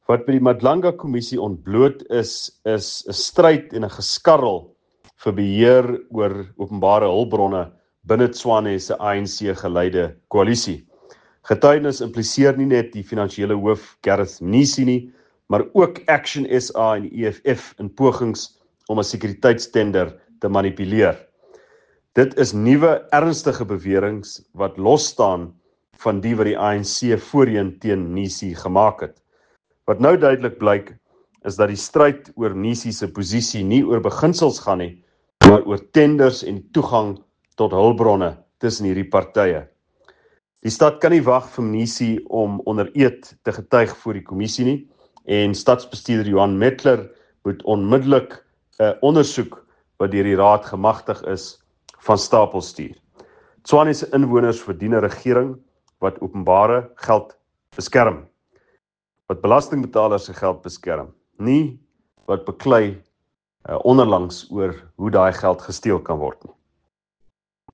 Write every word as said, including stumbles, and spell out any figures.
Wat by die Madlanga-kommissie ontbloot is, is 'n stryd en 'n geskarrel vir beheer oor openbare hulpbronne binne Tshwane se A N C-geleide koalisie. Getuienis impliseer nie net die finansiële hoof Gareth Mnisi nie, maar ook Action S A en die E F F in pogings om 'n sekuriteitstender te manipuleer. Dit is nuwe ernstige beweringe wat losstaan van die wat die A N C voorheen teen Mnisi gemaak het. Wat nou duidelik blyk, is dat die stryd oor Mnisi se posisie nie oor beginsels gaan nie, maar oor tenders en toegang tot hulpbronne tussen hierdie partye. Die stad kan nie wag vir Mnisi om onder eed te getuig voor die kommissie nie, en stadsbestuurder Johan Metler moet onmiddellik 'n uh, ondersoek wat deur die raad gemagtig is van stapel stuur. Tshwane se inwoners verdien 'n regering wat openbare geld beskerm, wat belastingbetalers se geld beskerm, nie wat beklei uh, onderlangs oor hoe daai geld gesteel kan word nie.